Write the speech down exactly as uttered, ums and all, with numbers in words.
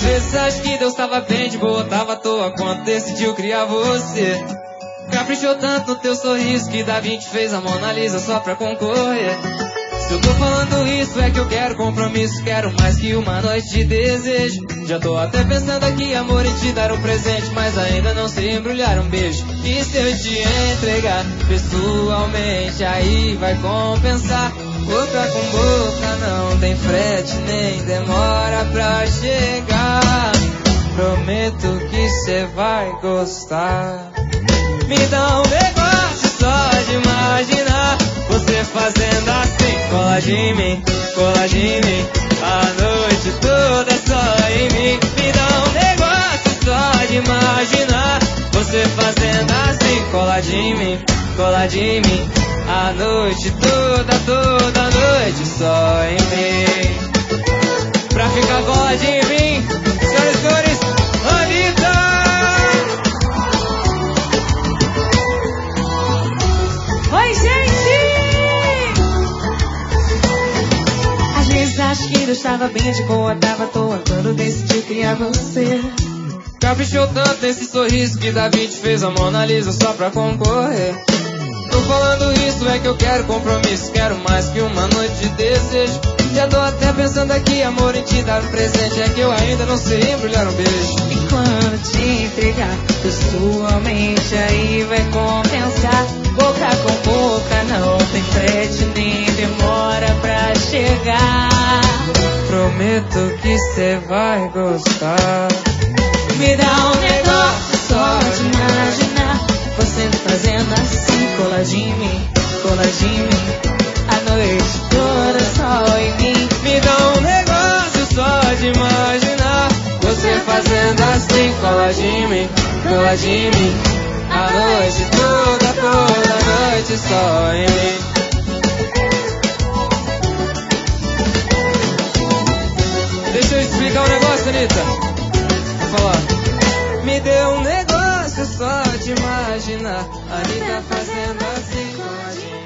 vezes acho que Deus tava bem de boa, tava à toa quando decidiu criar você. Caprichou tanto no teu sorriso que Da Vinci fez a Mona Lisa só pra concorrer. Se eu tô falando isso é que eu quero compromisso, quero mais que uma noite de desejo. Já tô até pensando aqui, amor, em te dar um presente, mas ainda não sei embrulhar um beijo. E se eu te entregar pessoalmente, aí vai compensar. Boca com boca não tem frete, nem demora pra chegar. Prometo que cê vai gostar. Me dá um negócio só de imaginar você fazendo assim. Cola de mim, cola de mim, a noite toda só em mim. Me dá um negócio só de imaginar você fazendo assim. Cola de mim, cola de mim, a noite toda, toda noite só em mim. Pra ficar cola de mim, senhoras e senhores, Anitta! Oi, gente! Às vezes acho que Deus tava bem de boa, tava à toa quando decidiu criar você. Caprichou tanto nesse sorriso que Da Vinci fez a Mona Lisa só pra concorrer. Tô falando isso é que eu quero compromisso, quero mais que uma noite de desejo. Já tô até pensando aqui, amor, em te dar um presente, é que eu ainda não sei embrulhar um beijo. E quando te entregar pessoalmente, aí vai compensar. Boca com boca não tem frete, nem demora pra chegar. Prometo que cê vai gostar. Me dá um negócio só de imaginar você fazendo assim. Cola de mim, cola de mim, a noite toda só em mim. Me dá um negócio só de imaginar você fazendo assim. Cola de mim, cola de mim, a noite toda, toda noite só em mim. Deixa eu explicar um negócio, Anitta. Vou falar. Me deu um negócio só de imaginar a Anitta fazendo assim com a gente.